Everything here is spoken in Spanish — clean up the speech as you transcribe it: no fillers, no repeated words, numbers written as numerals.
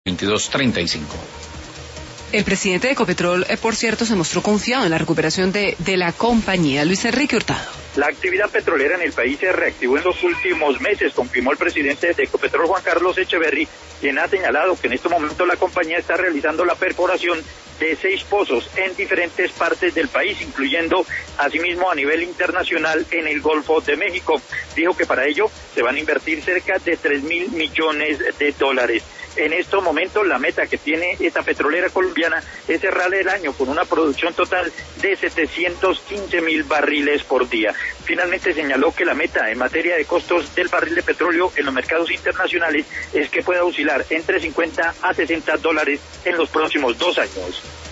22:35. El presidente de Ecopetrol, por cierto, se mostró confiado en la recuperación de la compañía. Luis Enrique Hurtado. La actividad petrolera en el país se reactivó en los últimos meses, confirmó el presidente de Ecopetrol, Juan Carlos Echeverry, quien ha señalado que en este momento la compañía está realizando la perforación de 6 pozos en diferentes partes del país, incluyendo asimismo a nivel internacional en el Golfo de México. Dijo que para ello se van a invertir cerca de 3.000 millones de dólares. En estos momentos la meta que tiene esta petrolera colombiana es cerrar el año con una producción total de 715.000 barriles por día. Finalmente señaló que la meta en materia de costos del barril de petróleo en los mercados internacionales es que pueda oscilar entre $50 a $60 en los próximos 2 años.